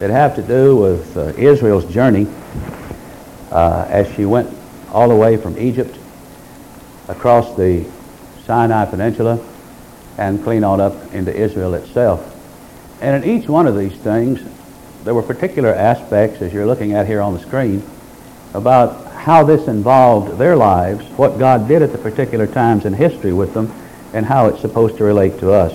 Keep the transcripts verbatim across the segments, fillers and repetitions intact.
that have to do with uh, Israel's journey uh, as she went all the way from Egypt across the Sinai Peninsula and clean on up into Israel itself. And in each one of these things, there were particular aspects, as you're looking at here on the screen, about how this involved their lives, what God did at the particular times in history with them, and how it's supposed to relate to us.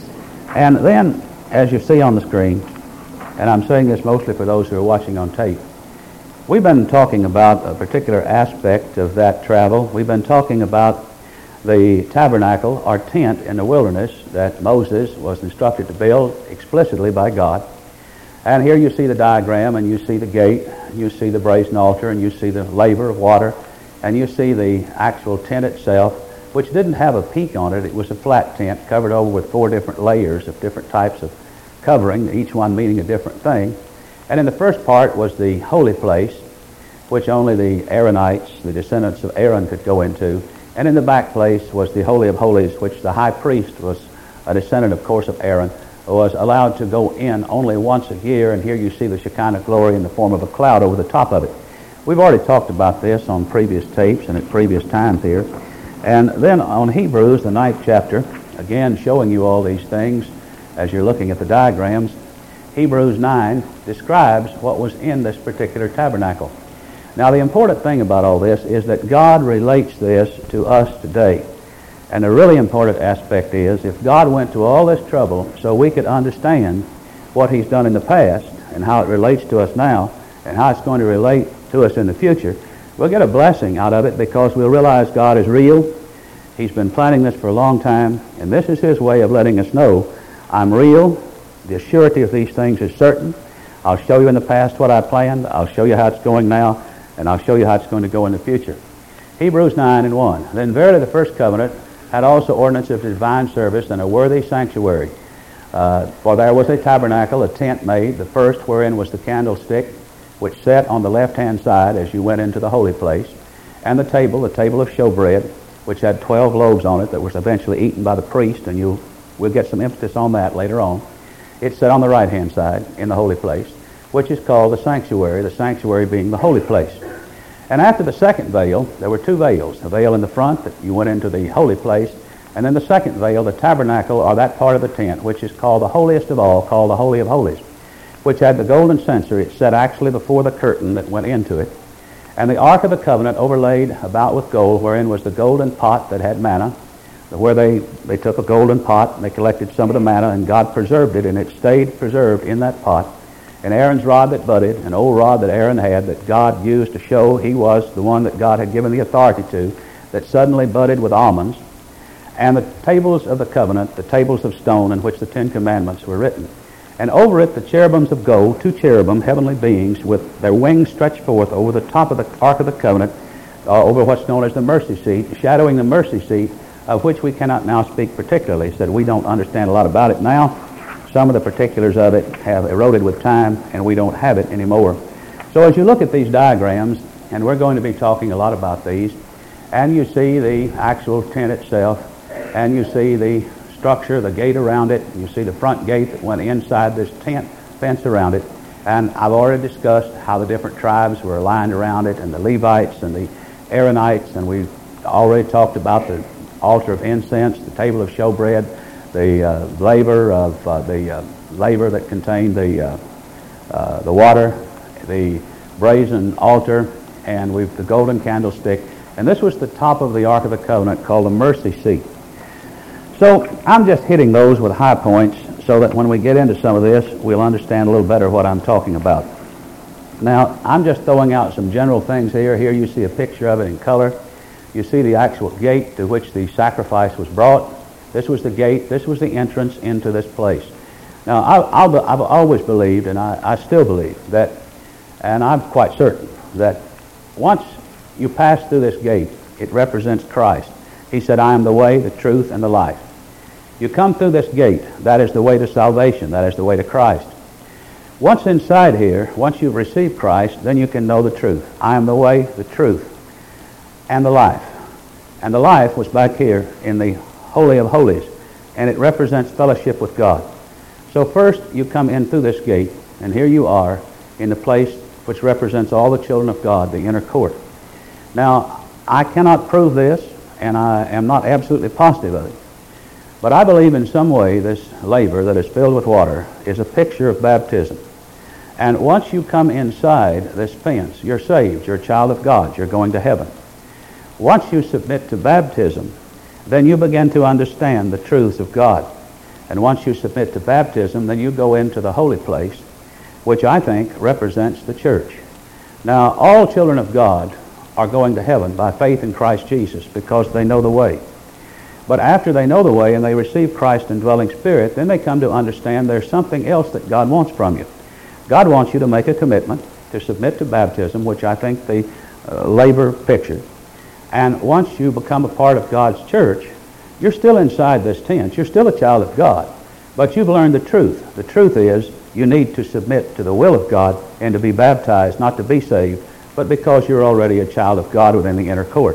And then, as you see on the screen, and I'm saying this mostly for those who are watching on tape, we've been talking about a particular aspect of that travel. We've been talking about the tabernacle or tent in the wilderness that Moses was instructed to build explicitly by God. And here you see the diagram, and you see the gate, you see the brazen altar, and you see the laver of water, and you see the actual tent itself, which didn't have a peak on it. It was a flat tent covered over with four different layers of different types of covering, each one meaning a different thing. And in the first part was the holy place, which only the Aaronites, the descendants of Aaron, could go into. And in the back place was the Holy of Holies, which the high priest was a descendant, of course, of Aaron, was allowed to go in only once a year. And here you see the Shekinah glory in the form of a cloud over the top of it. We've already talked about this on previous tapes and at previous times here. And then on Hebrews, the ninth chapter, again showing you all these things as you're looking at the diagrams, Hebrews nine describes what was in this particular tabernacle. Now, the important thing about all this is that God relates this to us today. And the really important aspect is, if God went to all this trouble so we could understand what He's done in the past and how it relates to us now and how it's going to relate to us in the future, we'll get a blessing out of it, because we'll realize God is real. He's been planning this for a long time, and this is His way of letting us know, I'm real, the surety of these things is certain. I'll show you in the past what I planned, I'll show you how it's going now, and I'll show you how it's going to go in the future. Hebrews nine and one. Then verily the first covenant had also ordinances of divine service and a worthy sanctuary. Uh, for there was a tabernacle, a tent made, the first wherein was the candlestick, which sat on the left-hand side as you went into the holy place, and the table, the table of showbread, which had twelve loaves on it that was eventually eaten by the priest, and you we'll get some emphasis on that later on. It sat on the right-hand side in the holy place, which is called the sanctuary, the sanctuary being the holy place. And after the second veil, there were two veils, a veil in the front that you went into the holy place, and then the second veil, the tabernacle, or that part of the tent, which is called the holiest of all, called the Holy of Holies, which had the golden censer. It set actually before the curtain that went into it. And the Ark of the Covenant overlaid about with gold, wherein was the golden pot that had manna, where they, they took a golden pot and they collected some of the manna, and God preserved it, and it stayed preserved in that pot. And Aaron's rod that budded, an old rod that Aaron had that God used to show he was the one that God had given the authority to, that suddenly budded with almonds. And the tables of the covenant, the tables of stone in which the Ten Commandments were written. And over it the cherubims of gold, two cherubim, heavenly beings, with their wings stretched forth over the top of the Ark of the Covenant, uh, over what's known as the mercy seat, shadowing the mercy seat, of which we cannot now speak particularly, so that we don't understand a lot about it now. Some of the particulars of it have eroded with time, and we don't have it anymore. So as you look at these diagrams, and we're going to be talking a lot about these, and you see the actual tent itself, and you see the structure, the gate around it, you see the front gate that went inside this tent, fence around it, and I've already discussed how the different tribes were aligned around it, and the Levites and the Aaronites, and we've already talked about the altar of incense, the table of showbread, the uh, laver of uh, the uh, laver that contained the uh, uh, the water, the brazen altar, and we've the golden candlestick, and this was the top of the Ark of the Covenant called the mercy seat. So I'm just hitting those with high points so that when we get into some of this, we'll understand a little better what I'm talking about. Now, I'm just throwing out some general things here. Here you see a picture of it in color. You see the actual gate to which the sacrifice was brought. This was the gate. This was the entrance into this place. Now, I, I'll, I've always believed, and I, I still believe, that, and I'm quite certain, that once you pass through this gate, it represents Christ. He said, I am the way, the truth, and the life. You come through this gate, that is the way to salvation, that is the way to Christ. Once inside here, once you've received Christ, then you can know the truth. I am the way, the truth, and the life. And the life was back here in the Holy of Holies, and it represents fellowship with God. So first you come in through this gate, And here you are in the place which represents all the children of God, the inner court. Now, I cannot prove this, and I am not absolutely positive of it. But I believe in some way this laver that is filled with water is a picture of baptism. And once you come inside this fence, you're saved, you're a child of God, you're going to heaven. Once you submit to baptism, then you begin to understand the truths of God. And once you submit to baptism, then you go into the holy place, which I think represents the church. Now, all children of God are going to heaven by faith in Christ Jesus because they know the way. But after they know the way and they receive Christ indwelling Spirit, then they come to understand there's something else that God wants from you. God wants you to make a commitment to submit to baptism, which I think the uh, laver pictured. And once you become a part of God's church, you're still inside this tent. You're still a child of God. But you've learned the truth. The truth is you need to submit to the will of God and to be baptized, not to be saved, but because you're already a child of God within the inner court.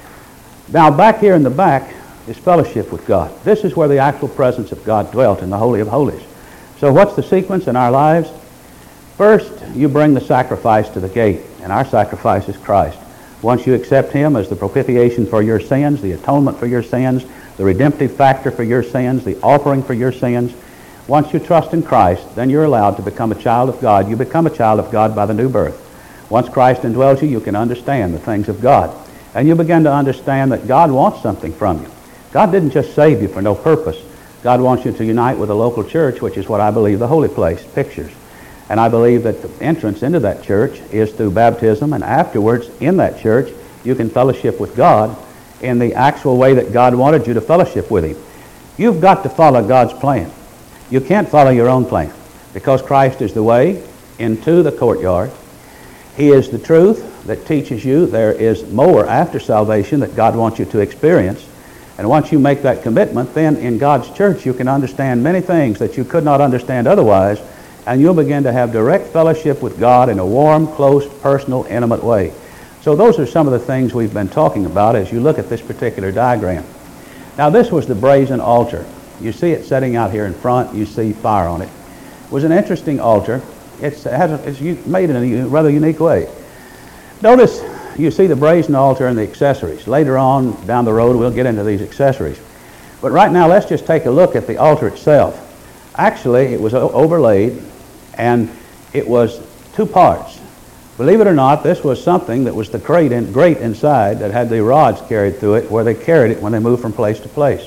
Now, back here in the back is fellowship with God. This is where the actual presence of God dwelt in the Holy of Holies. So what's the sequence in our lives? First, you bring the sacrifice to the gate, and our sacrifice is Christ. Once you accept Him as the propitiation for your sins, the atonement for your sins, the redemptive factor for your sins, the offering for your sins, once you trust in Christ, then you're allowed to become a child of God. You become a child of God by the new birth. Once Christ indwells you, you can understand the things of God. And you begin to understand that God wants something from you. God didn't just save you for no purpose. God wants you to unite with a local church, which is what I believe the holy place pictures. And I believe that the entrance into that church is through baptism, and afterwards, in that church, you can fellowship with God in the actual way that God wanted you to fellowship with Him. You've got to follow God's plan. You can't follow your own plan, because Christ is the way into the courtyard. He is the truth that teaches you there is more after salvation that God wants you to experience. And once you make that commitment, then in God's church you can understand many things that you could not understand otherwise, and you'll begin to have direct fellowship with God in a warm, close, personal, intimate way. So those are some of the things we've been talking about as you look at this particular diagram. Now, this was the brazen altar. You see it setting out here in front. You see fire on it. It was an interesting altar. It's, it has a, it's made in a rather unique way. Notice you see the brazen altar and the accessories. Later on down the road we'll get into these accessories. But right now let's just take a look at the altar itself. Actually, it was overlaid, and it was two parts. Believe it or not, this was something that was the grate, in, grate inside that had the rods carried through it, where they carried it when they moved from place to place.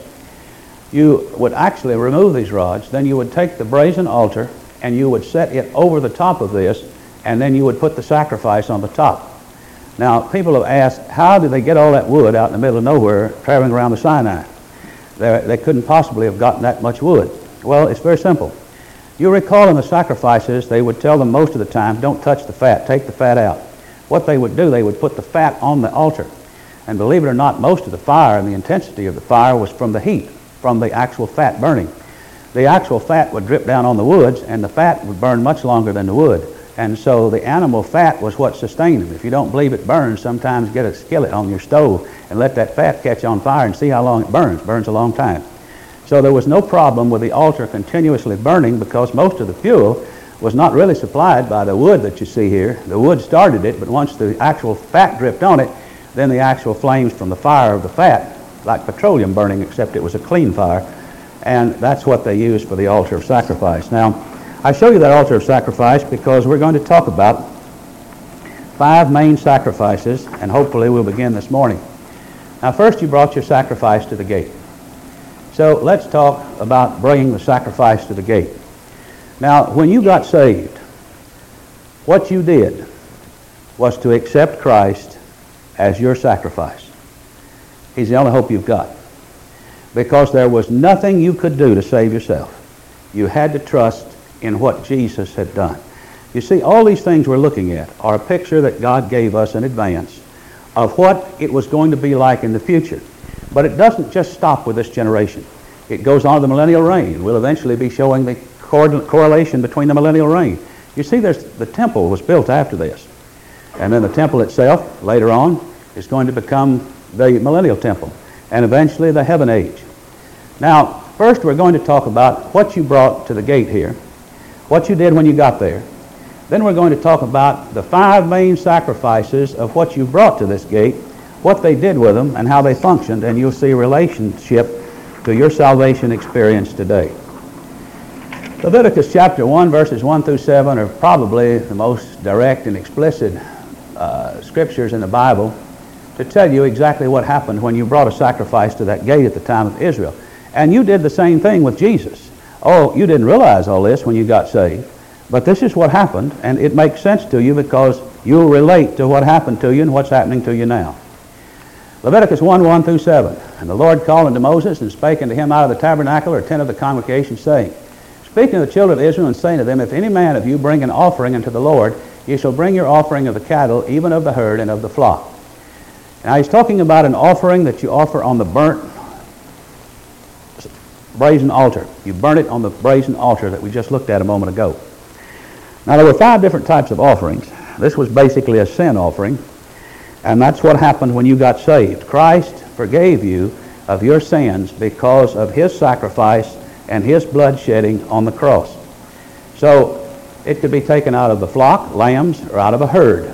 You would actually remove these rods, then you would take the brazen altar and you would set it over the top of this, and then you would put the sacrifice on the top. Now, people have asked, how did they get all that wood out in the middle of nowhere traveling around the Sinai? They, they couldn't possibly have gotten that much wood. Well, it's very simple. You recall in the sacrifices, they would tell them most of the time, don't touch the fat, take the fat out. What they would do, they would put the fat on the altar. And believe it or not, most of the fire and the intensity of the fire was from the heat, from the actual fat burning. The actual fat would drip down on the woods, and the fat would burn much longer than the wood. And so the animal fat was what sustained them. If you don't believe it burns, sometimes get a skillet on your stove and let that fat catch on fire and see how long it burns. It burns a long time. So there was no problem with the altar continuously burning, because most of the fuel was not really supplied by the wood that you see here. The wood started it, but once the actual fat dripped on it, then the actual flames from the fire of the fat, like petroleum burning, except it was a clean fire, and that's what they used for the altar of sacrifice. Now, I show you that altar of sacrifice because we're going to talk about five main sacrifices, and hopefully we'll begin this morning. Now, first you brought your sacrifice to the gate. So let's talk about bringing the sacrifice to the gate. Now, when you got saved, what you did was to accept Christ as your sacrifice. He's the only hope you've got, because there was nothing you could do to save yourself. You had to trust in what Jesus had done. You see, all these things we're looking at are a picture that God gave us in advance of what it was going to be like in the future. But it doesn't just stop with this generation. It goes on to the millennial reign. We'll eventually be showing the cor- correlation between the millennial reign. You see, there's, the temple was built after this. And then the temple itself, later on, is going to become the millennial temple, and eventually the heaven age. Now, first we're going to talk about what you brought to the gate here what you did when you got there. Then we're going to talk about the five main sacrifices of what you brought to this gate, what they did with them, and how they functioned, and you'll see a relationship to your salvation experience today. Leviticus chapter one, verses one through seven are probably the most direct and explicit uh, scriptures in the Bible to tell you exactly what happened when you brought a sacrifice to that gate at the time of Israel. And you did the same thing with Jesus. Oh, you didn't realize all this when you got saved, but this is what happened, and it makes sense to you because you'll relate to what happened to you and what's happening to you now. Leviticus one, one through seven. And the Lord called unto Moses and spake unto him out of the tabernacle or tent of the congregation, saying, Speaking to the children of Israel and saying to them, If any man of you bring an offering unto the Lord, ye shall bring your offering of the cattle, even of the herd and of the flock. Now he's talking about an offering that you offer on the burnt brazen altar. You burn it on the brazen altar that we just looked at a moment ago. Now there were five different types of offerings. This was basically a sin offering, and that's what happened when you got saved. Christ forgave you of your sins because of his sacrifice and his blood shedding on the cross. So it could be taken out of the flock, lambs, or out of a herd.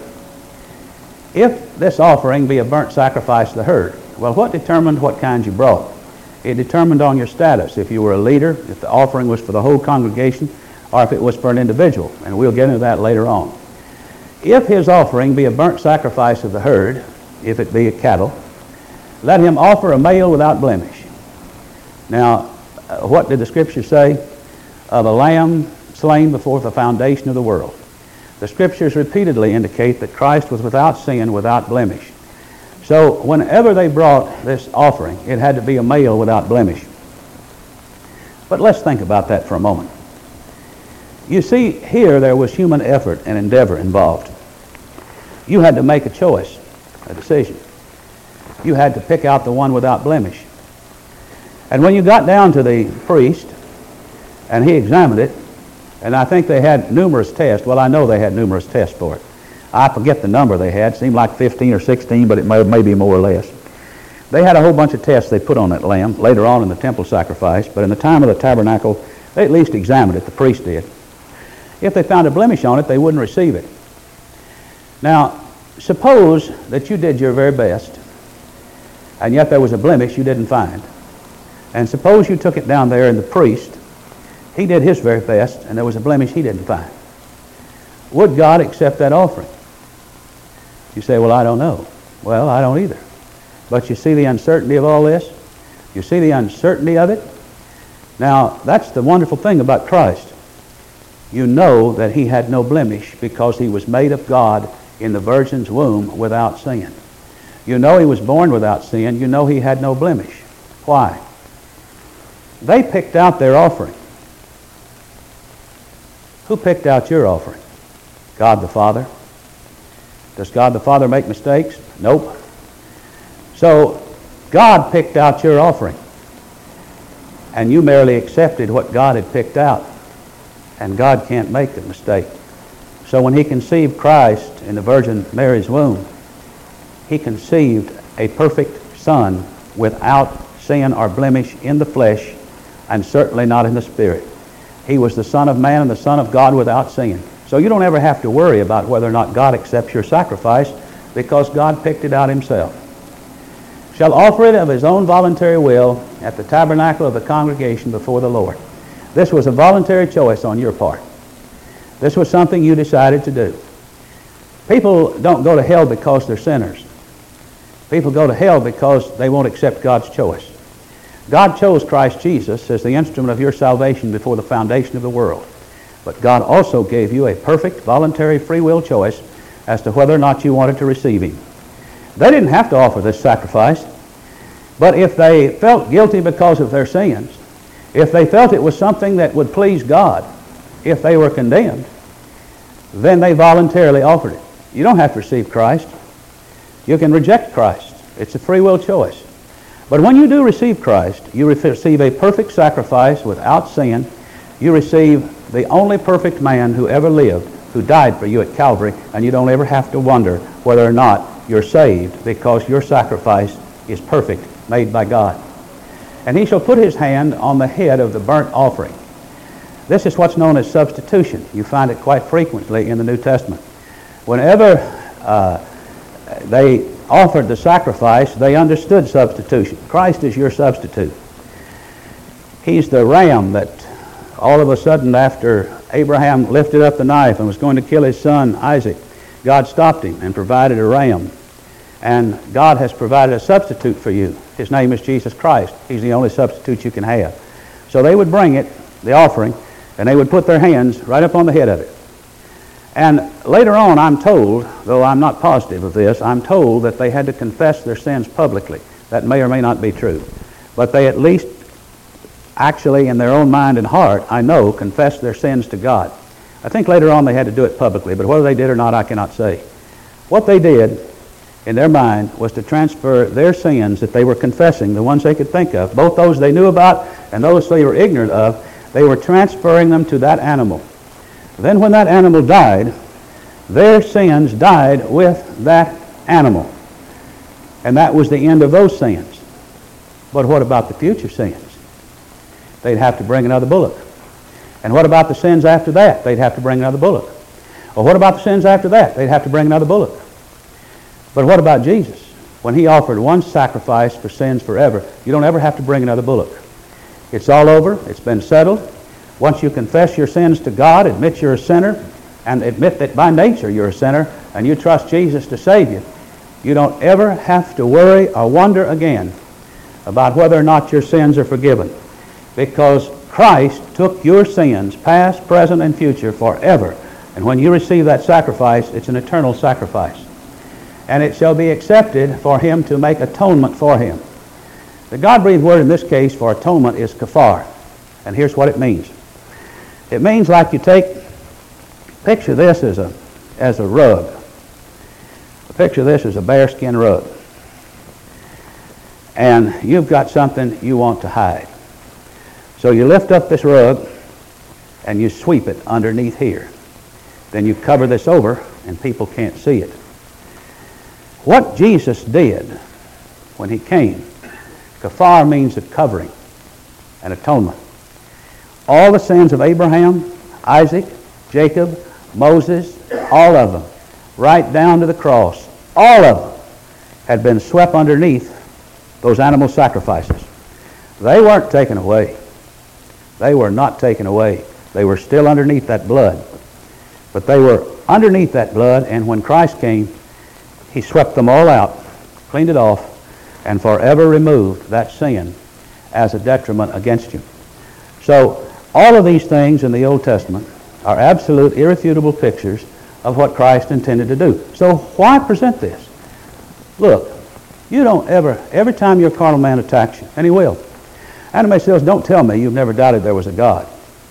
If this offering be a burnt sacrifice to the herd, well, what determined what kind you brought? It determined on your status. If you were a leader, if the offering was for the whole congregation, or if it was for an individual, and we'll get into that later on. If his offering be a burnt sacrifice of the herd, if it be a cattle, let him offer a male without blemish. Now, uh, what did the Scripture say? Of a lamb slain before the foundation of the world. The Scriptures repeatedly indicate that Christ was without sin, without blemish. So whenever they brought this offering, it had to be a male without blemish. But let's think about that for a moment. You see, here there was human effort and endeavor involved. You had to make a choice, a decision. You had to pick out the one without blemish. And when you got down to the priest, and he examined it, and I think they had numerous tests. Well, I know they had numerous tests for it. I forget the number they had. It seemed like fifteen or sixteen, but it may, may be more or less. They had a whole bunch of tests they put on that lamb later on in the temple sacrifice, but in the time of the tabernacle, they at least examined it, the priest did. If they found a blemish on it, they wouldn't receive it. Now, suppose that you did your very best, and yet there was a blemish you didn't find. And suppose you took it down there and the priest, he did his very best, and there was a blemish he didn't find. Would God accept that offering? You say, well, I don't know. Well, I don't either. But you see the uncertainty of all this? You see the uncertainty of it? Now, that's the wonderful thing about Christ. You know that he had no blemish because he was made of God in the virgin's womb without sin. You know he was born without sin. You know he had no blemish. Why? They picked out their offering. Who picked out your offering? God the Father. Does God the Father make mistakes? Nope. So God picked out your offering, and you merely accepted what God had picked out, and God can't make a mistake. So when he conceived Christ in the Virgin Mary's womb, he conceived a perfect Son without sin or blemish in the flesh, and certainly not in the spirit. He was the Son of Man and the Son of God without sin. So you don't ever have to worry about whether or not God accepts your sacrifice, because God picked it out himself. Shall offer it of his own voluntary will at the tabernacle of the congregation before the Lord. This was a voluntary choice on your part. This was something you decided to do. People don't go to hell because they're sinners. People go to hell because they won't accept God's choice. God chose Christ Jesus as the instrument of your salvation before the foundation of the world. But God also gave you a perfect, voluntary, free will choice as to whether or not you wanted to receive him. They didn't have to offer this sacrifice, but if they felt guilty because of their sins, if they felt it was something that would please God, if they were condemned, then they voluntarily offered it. You don't have to receive Christ. You can reject Christ. It's a free will choice. But when you do receive Christ, you receive a perfect sacrifice without sin. You receive the only perfect man who ever lived, who died for you at Calvary, and you don't ever have to wonder whether or not you're saved, because your sacrifice is perfect, made by God. And he shall put his hand on the head of the burnt offering. This is what's known as substitution. You find it quite frequently in the New Testament. Whenever uh, they offered the sacrifice, they understood substitution. Christ is your substitute. He's the ram that all of a sudden, after Abraham lifted up the knife and was going to kill his son Isaac, God stopped him and provided a ram. And God has provided a substitute for you. His name is Jesus Christ. He's the only substitute you can have. So they would bring it, the offering, and they would put their hands right up on the head of it. And later on, I'm told, though I'm not positive of this, I'm told that they had to confess their sins publicly. That may or may not be true. But they at least actually, in their own mind and heart, I know, confessed their sins to God. I think later on they had to do it publicly, but whether they did or not, I cannot say. What they did in their mind was to transfer their sins that they were confessing, the ones they could think of, both those they knew about and those they were ignorant of, they were transferring them to that animal. Then when that animal died, their sins died with that animal. And that was the end of those sins. But what about the future sins? They'd have to bring another bullock. And what about the sins after that? They'd have to bring another bullock. Or what about the sins after that? They'd have to bring another bullock. But what about Jesus? When he offered one sacrifice for sins forever, you don't ever have to bring another bullock. It's all over. It's been settled. Once you confess your sins to God, admit you're a sinner, and admit that by nature you're a sinner, and you trust Jesus to save you, you don't ever have to worry or wonder again about whether or not your sins are forgiven. Because Christ took your sins, past, present, and future, forever. And when you receive that sacrifice, it's an eternal sacrifice. And it shall be accepted for him to make atonement for him. The God-breathed word in this case for atonement is kafar. And here's what it means. It means like you take, picture this as a, as a rug. Picture this as a bearskin rug. And you've got something you want to hide. So you lift up this rug and you sweep it underneath here. Then you cover this over and people can't see it. What Jesus did when he came, kafar means a covering, an atonement. All the sins of Abraham, Isaac, Jacob, Moses, all of them, right down to the cross, all of them had been swept underneath those animal sacrifices. They weren't taken away. They were not taken away. They were still underneath that blood. But they were underneath that blood, and when Christ came, he swept them all out, cleaned it off, and forever removed that sin as a detriment against you. So all of these things in the Old Testament are absolute, irrefutable pictures of what Christ intended to do. So why present this? Look, you don't ever, every time your carnal man attacks you, and he will. Anime says, don't tell me you've never doubted there was a God.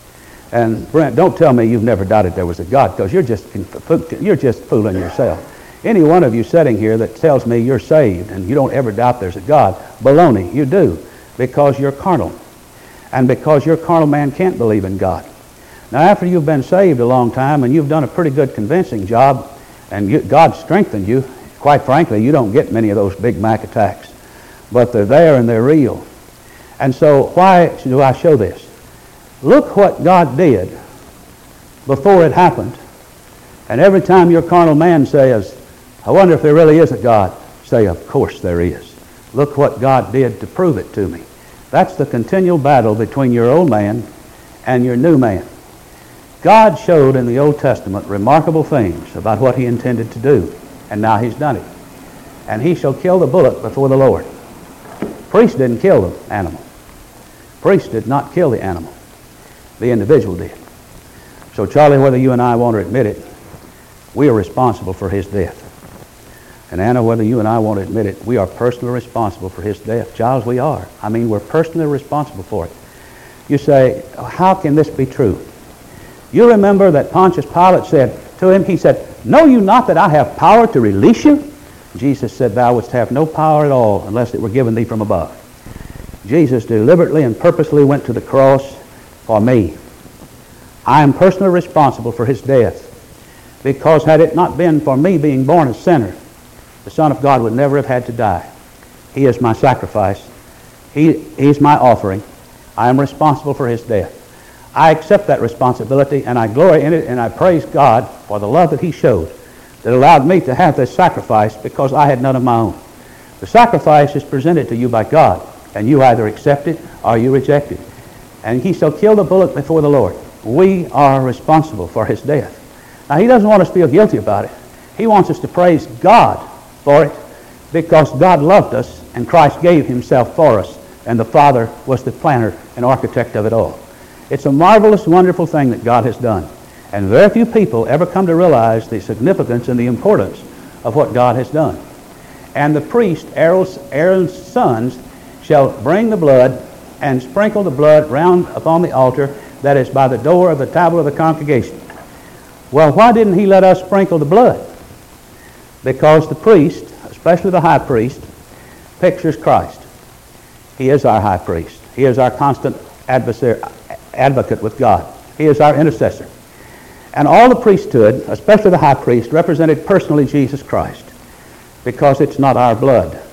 And Brent, don't tell me you've never doubted there was a God, because you're just, you're just fooling yourself. Any one of you sitting here that tells me you're saved and you don't ever doubt there's a God, baloney, you do, because you're carnal. And because your carnal man can't believe in God. Now, after you've been saved a long time and you've done a pretty good convincing job, and you, God strengthened you, quite frankly, you don't get many of those Big Mac attacks. But they're there and they're real. And so why do I show this? Look what God did before it happened. And every time your carnal man says, I wonder if there really is a God, say, of course there is. Look what God did to prove it to me. That's the continual battle between your old man and your new man. God showed in the Old Testament remarkable things about what he intended to do, and now he's done it. And he shall kill the bullock before the Lord. Priest didn't kill the animal. Priest did not kill the animal. The individual did. So Charlie, whether you and I want to admit it, we are responsible for his death. And Anna, whether you and I want to admit it, we are personally responsible for his death. Giles, we are. I mean, we're personally responsible for it. You say, how can this be true? You remember that Pontius Pilate said to him, he said, know you not that I have power to release you? Jesus said, thou wouldst have no power at all unless it were given thee from above. Jesus deliberately and purposely went to the cross for me. I am personally responsible for his death, because had it not been for me being born a sinner, the Son of God would never have had to die. He is my sacrifice. He, he's my offering. I am responsible for his death. I accept that responsibility, and I glory in it, and I praise God for the love that he showed that allowed me to have this sacrifice because I had none of my own. The sacrifice is presented to you by God, and you either accept it or you reject it. And he shall kill the bullock before the Lord. We are responsible for his death. Now, he doesn't want us to feel guilty about it. He wants us to praise God for it because God loved us and Christ gave himself for us, and the Father was the planner and architect of it all. It's a marvelous, wonderful thing that God has done. And very few people ever come to realize the significance and the importance of what God has done. And the priest, Aaron's, Aaron's sons, shall bring the blood and sprinkle the blood round upon the altar that is by the door of the tabernacle of the congregation. Well, why didn't he let us sprinkle the blood? Because the priest, especially the high priest, pictures Christ. He is our high priest. He is our constant adversary, advocate with God. He is our intercessor. And all the priesthood, especially the high priest, represented personally Jesus Christ, because it's not our blood.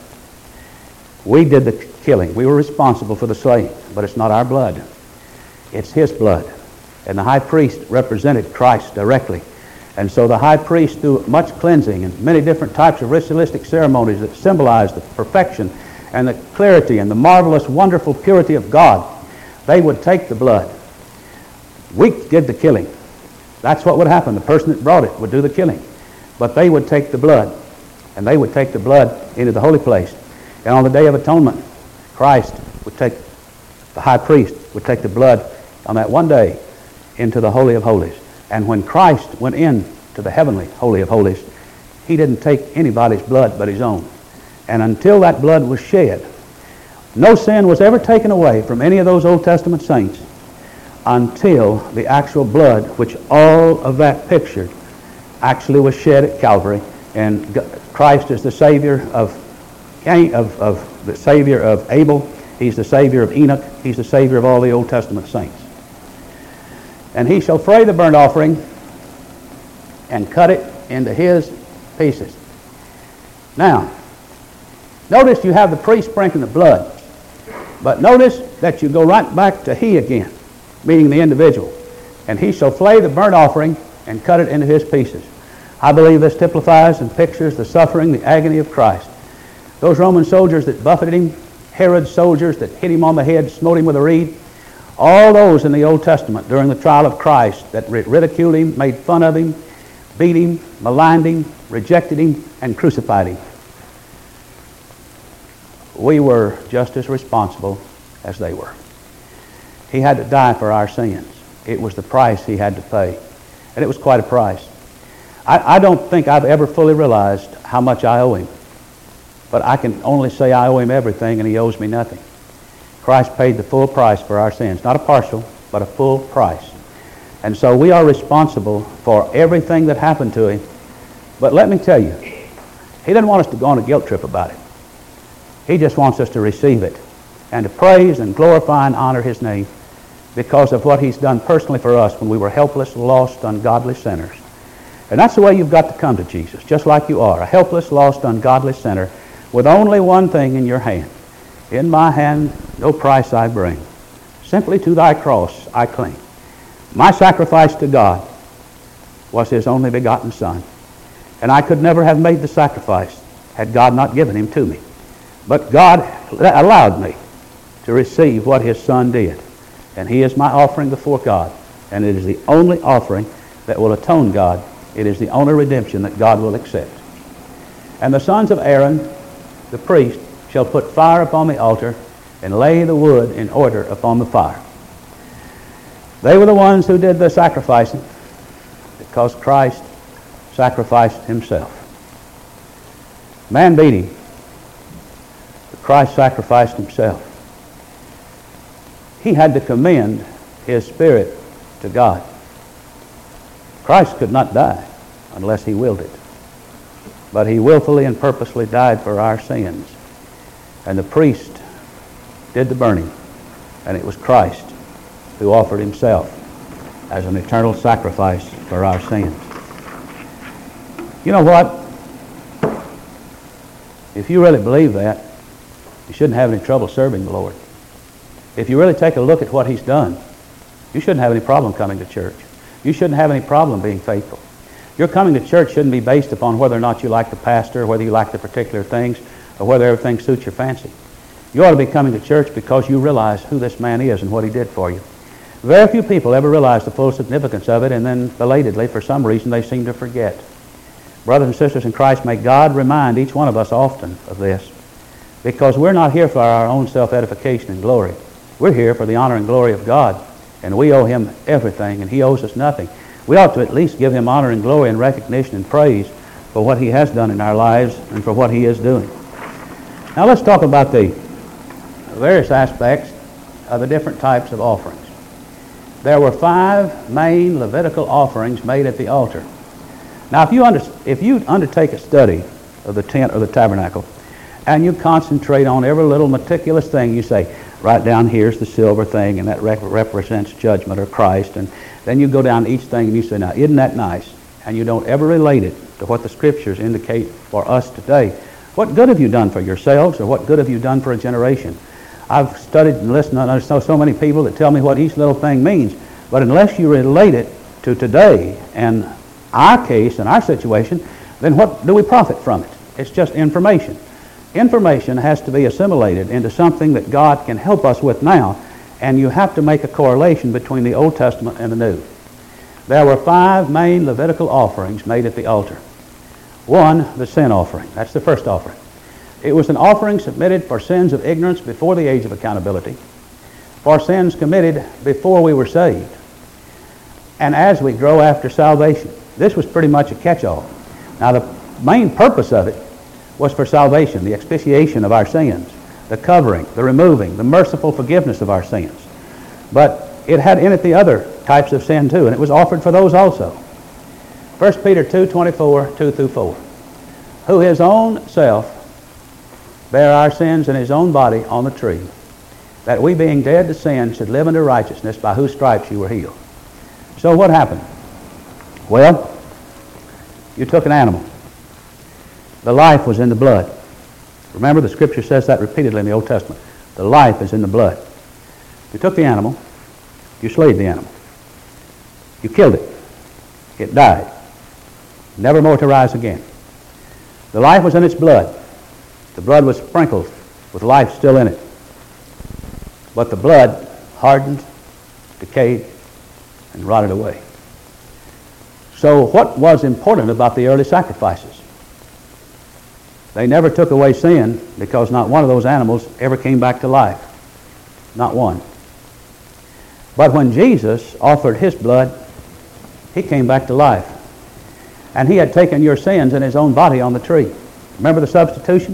We did the killing. We were responsible for the slaying, but it's not our blood. It's his blood. And the high priest represented Christ directly. And so the high priest, through much cleansing and many different types of ritualistic ceremonies that symbolize the perfection and the clarity and the marvelous, wonderful purity of God, they would take the blood. We did the killing. That's what would happen. The person that brought it would do the killing. But they would take the blood, and they would take the blood into the holy place. And on the Day of Atonement, Christ would take, the high priest would take the blood on that one day into the Holy of Holies. And when Christ went in to the heavenly Holy of Holies, he didn't take anybody's blood but his own. And until that blood was shed, no sin was ever taken away from any of those Old Testament saints until the actual blood, which all of that pictured, actually was shed at Calvary. And Christ is the Savior of Cain, of, of the Savior of Abel. He's the Savior of Enoch. He's the Savior of all the Old Testament saints. And he shall fray the burnt offering and cut it into his pieces. Now, notice you have the priest sprinkling the blood, but notice that you go right back to he again, meaning the individual. And he shall flay the burnt offering and cut it into his pieces. I believe this typifies and pictures the suffering, the agony of Christ. Those Roman soldiers that buffeted him, Herod's soldiers that hit him on the head, smote him with a reed, all those in the Old Testament during the trial of Christ that ridiculed him, made fun of him, beat him, maligned him, rejected him, and crucified him. We were just as responsible as they were. He had to die for our sins. It was the price he had to pay. And it was quite a price. I, I don't think I've ever fully realized how much I owe him. But I can only say I owe him everything and he owes me nothing. Christ paid the full price for our sins. Not a partial, but a full price. And so we are responsible for everything that happened to him. But let me tell you, he doesn't want us to go on a guilt trip about it. He just wants us to receive it and to praise and glorify and honor his name because of what he's done personally for us when we were helpless, lost, ungodly sinners. And that's the way you've got to come to Jesus, just like you are, a helpless, lost, ungodly sinner with only one thing in your hand. In my hand no price I bring. Simply to thy cross I cling. My sacrifice to God was his only begotten Son. And I could never have made the sacrifice had God not given him to me. But God allowed me to receive what his Son did. And he is my offering before God. And it is the only offering that will atone God. It is the only redemption that God will accept. And the sons of Aaron, the priest, shall put fire upon the altar and lay the wood in order upon the fire. They were the ones who did the sacrificing because Christ sacrificed himself. Man beat him, but Christ sacrificed himself. He had to commend his spirit to God. Christ could not die unless he willed it. But he willfully and purposely died for our sins. And the priest did the burning. And it was Christ who offered himself as an eternal sacrifice for our sins. You know what? If you really believe that, you shouldn't have any trouble serving the Lord. If you really take a look at what he's done, You shouldn't have any problem coming to church. You shouldn't have any problem being faithful. Your coming to church shouldn't be based upon whether or not you like the pastor, whether you like the particular things, or whether everything suits your fancy. You ought to be coming to church because you realize who this man is and what he did for you. Very few people ever realize the full significance of it, and then belatedly, for some reason, they seem to forget. Brothers and sisters in Christ, may God remind each one of us often of this, because we're not here for our own self-edification and glory. We're here for the honor and glory of God, and we owe Him everything, and He owes us nothing. We ought to at least give Him honor and glory and recognition and praise for what He has done in our lives and for what He is doing. Now let's talk about the various aspects of the different types of offerings. There were five main Levitical offerings made at the altar. Now if you, under, if you undertake a study of the tent or the tabernacle, and you concentrate on every little meticulous thing, you say, right down here's the silver thing, and that rep- represents judgment or Christ, and then you go down each thing and you say, now isn't that nice? And you don't ever relate it to what the Scriptures indicate for us today. What good have you done for yourselves, or what good have you done for a generation? I've studied and listened, and I know so many people that tell me what each little thing means, but unless you relate it to today and our case and our situation, then what do we profit from it? It's just information. Information has to be assimilated into something that God can help us with now, and you have to make a correlation between the Old Testament and the New. There were five main Levitical offerings made at the altar. One, the sin offering. That's the first offering. It was an offering submitted for sins of ignorance before the age of accountability, for sins committed before we were saved, and as we grow after salvation. This was pretty much a catch-all. Now the main purpose of it was for salvation, the expiation of our sins, the covering, the removing, the merciful forgiveness of our sins. But it had in it the other types of sin too, and it was offered for those also. First Peter two twenty-four, two through four. Who His own self bare our sins in His own body on the tree, that we being dead to sin should live unto righteousness, by whose stripes you were healed. So what happened? Well, you took an animal. The life was in the blood. Remember, the Scripture says that repeatedly in the Old Testament. The life is in the blood. You took the animal. You slayed the animal. You killed it. It died, never more to rise again. The life was in its blood. The blood was sprinkled with life still in it. But the blood hardened, decayed, and rotted away. So what was important about the early sacrifices? They never took away sin, because not one of those animals ever came back to life. Not one. But when Jesus offered His blood, He came back to life. And He had taken your sins in His own body on the tree. Remember the substitution?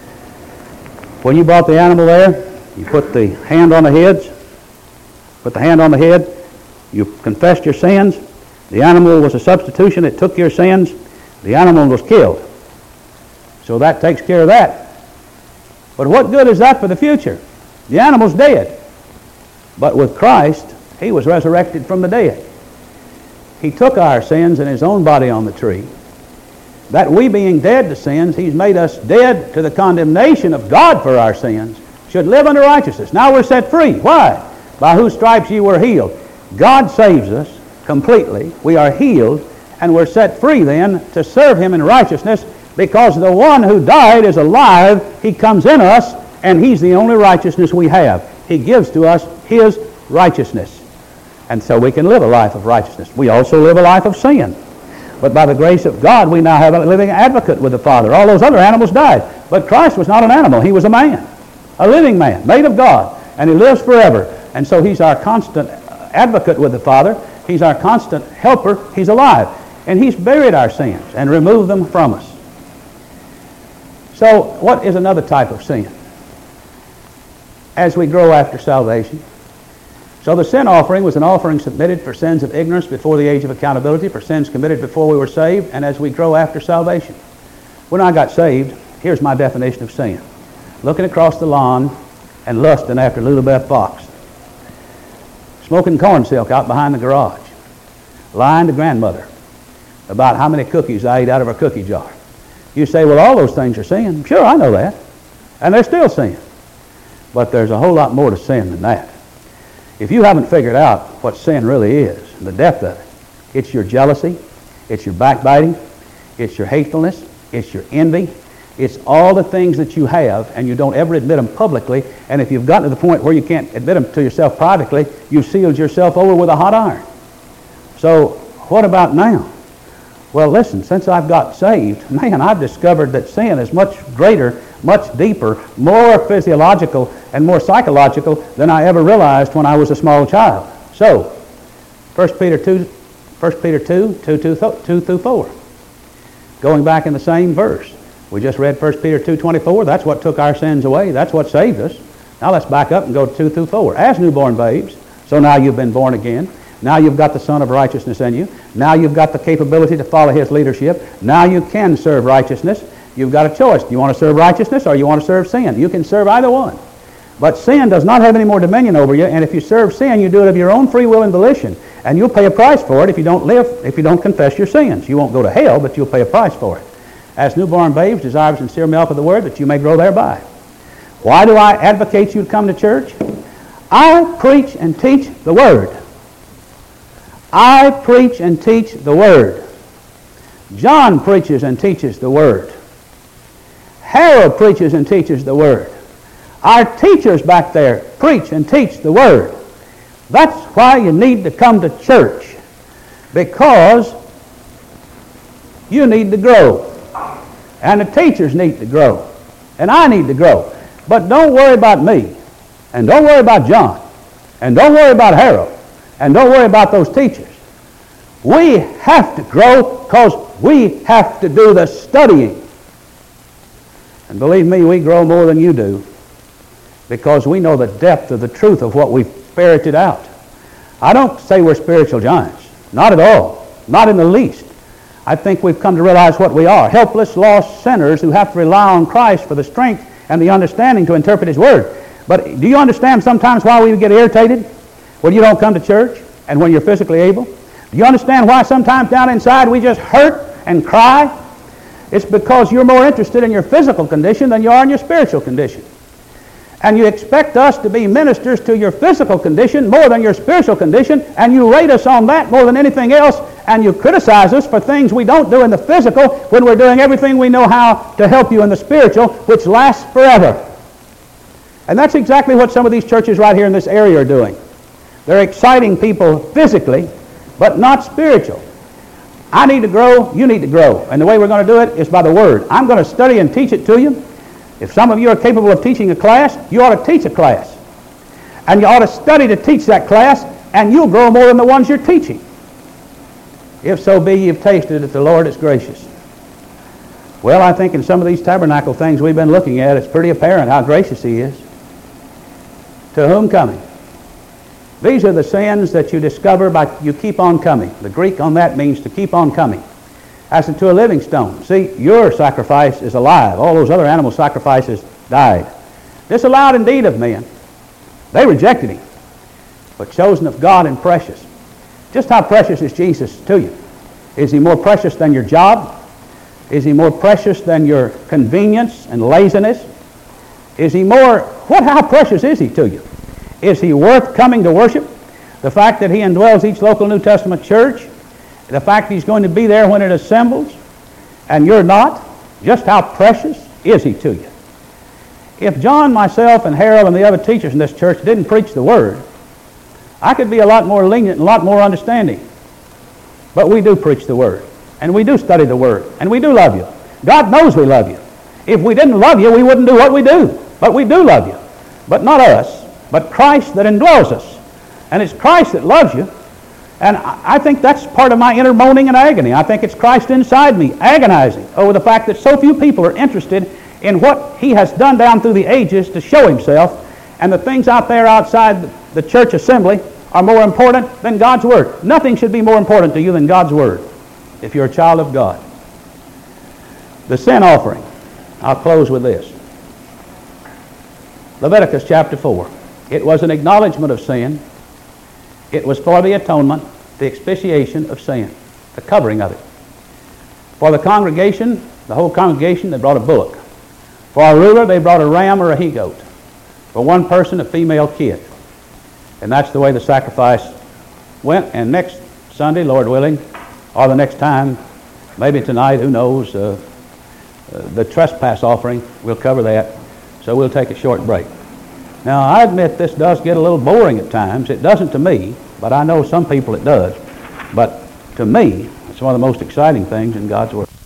When you brought the animal there, you put the hand on the heads, put the hand on the head, you confessed your sins. The animal was a substitution. It took your sins. The animal was killed. So that takes care of that. But what good is that for the future? The animal's dead. But with Christ, He was resurrected from the dead. He took our sins in His own body on the tree, that we being dead to sins, He's made us dead to the condemnation of God for our sins, should live unto righteousness. Now we're set free. Why? By whose stripes ye were healed. God saves us completely. We are healed, and we're set free then to serve Him in righteousness, because the one who died is alive. He comes in us, and He's the only righteousness we have. He gives to us His righteousness. And so we can live a life of righteousness. We also live a life of sin. But by the grace of God, we now have a living advocate with the Father. All those other animals died. But Christ was not an animal. He was a man, a living man, made of God. And He lives forever. And so He's our constant advocate with the Father. He's our constant helper. He's alive. And He's buried our sins and removed them from us. So what is another type of sin as we grow after salvation? So the sin offering was an offering submitted for sins of ignorance before the age of accountability, for sins committed before we were saved, and as we grow after salvation. When I got saved, here's my definition of sin. Looking across the lawn and lusting after Lulabeth Fox. Smoking corn silk out behind the garage. Lying to grandmother about how many cookies I ate out of her cookie jar. You say, well, all those things are sin. Sure, I know that. And they're still sin. But there's a whole lot more to sin than that. If you haven't figured out what sin really is, the depth of it, it's your jealousy, it's your backbiting, it's your hatefulness, it's your envy, it's all the things that you have and you don't ever admit them publicly, and if you've gotten to the point where you can't admit them to yourself privately, you've sealed yourself over with a hot iron. So what about now? Well, listen, since I've got saved, man, I've discovered that sin is much greater, much deeper, more physiological, and more psychological than I ever realized when I was a small child. So, First Peter two, First Peter two, two, two, two through four. Going back in the same verse. We just read First Peter two twenty-four. That's what took our sins away. That's what saved us. Now let's back up and go to two through four. As newborn babes, so now you've been born again. Now you've got the Son of Righteousness in you. Now you've got the capability to follow His leadership. Now you can serve righteousness. You've got a choice. Do you want to serve righteousness or you want to serve sin? You can serve either one. But sin does not have any more dominion over you, and if you serve sin, you do it of your own free will and volition. And you'll pay a price for it if you don't live, if you don't confess your sins. You won't go to hell, but you'll pay a price for it. As newborn babes, desire the sincere milk of the Word, that you may grow thereby. Why do I advocate you to come to church? I preach and teach the Word. I preach and teach the Word. John preaches and teaches the Word. Harold preaches and teaches the Word. Our teachers back there preach and teach the Word. That's why you need to come to church, because you need to grow. And the teachers need to grow. And I need to grow. But don't worry about me. And don't worry about John. And don't worry about Harold. And don't worry about those teachers. We have to grow because we have to do the studying. And believe me, we grow more than you do, because we know the depth of the truth of what we've ferreted out. I don't say we're spiritual giants. Not at all. Not in the least. I think we've come to realize what we are. Helpless, lost sinners who have to rely on Christ for the strength and the understanding to interpret His Word. But do you understand sometimes why we get irritated when you don't come to church and when you're physically able? Do you understand why sometimes down inside we just hurt and cry? It's because you're more interested in your physical condition than you are in your spiritual condition. And you expect us to be ministers to your physical condition more than your spiritual condition, and you rate us on that more than anything else, and you criticize us for things we don't do in the physical when we're doing everything we know how to help you in the spiritual, which lasts forever. And that's exactly what some of these churches right here in this area are doing. They're exciting people physically, but not spiritual. I need to grow, you need to grow. And the way we're going to do it is by the Word. I'm going to study and teach it to you. If some of you are capable of teaching a class, you ought to teach a class. And you ought to study to teach that class, and you'll grow more than the ones you're teaching. If so be you've tasted that the Lord is gracious. Well, I think in some of these tabernacle things we've been looking at, it's pretty apparent how gracious He is. To whom coming? These are the sins that you discover by you keep on coming. The Greek on that means to keep on coming. As to a living stone. See, your sacrifice is alive. All those other animal sacrifices died. Disallowed indeed of men. They rejected Him, but chosen of God and precious. Just how precious is Jesus to you? Is He more precious than your job? Is He more precious than your convenience and laziness? Is He more, what, how precious is He to you? Is He worth coming to worship? The fact that He indwells each local New Testament church, the fact He's going to be there when it assembles, and you're not, just how precious is He to you? If John, myself, and Harold, and the other teachers in this church didn't preach the Word, I could be a lot more lenient and a lot more understanding. But we do preach the Word, and we do study the Word, and we do love you. God knows we love you. If we didn't love you, we wouldn't do what we do. But we do love you. But not us, but Christ that indwells us. And it's Christ that loves you. And I think that's part of my inner moaning and agony. I think it's Christ inside me, agonizing over the fact that so few people are interested in what He has done down through the ages to show Himself, and the things out there outside the church assembly are more important than God's Word. Nothing should be more important to you than God's Word if you're a child of God. The sin offering. I'll close with this. Leviticus chapter four. It was an acknowledgement of sin. It was for the atonement, the expiation of sin, the covering of it. For the congregation, the whole congregation, they brought a bullock. For a ruler, they brought a ram or a he-goat. For one person, a female kid. And that's the way the sacrifice went. And next Sunday, Lord willing, or the next time, maybe tonight, who knows, uh, uh, the trespass offering, we'll cover that. So we'll take a short break. Now, I admit this does get a little boring at times. It doesn't to me, but I know some people it does. But to me, it's one of the most exciting things in God's Word.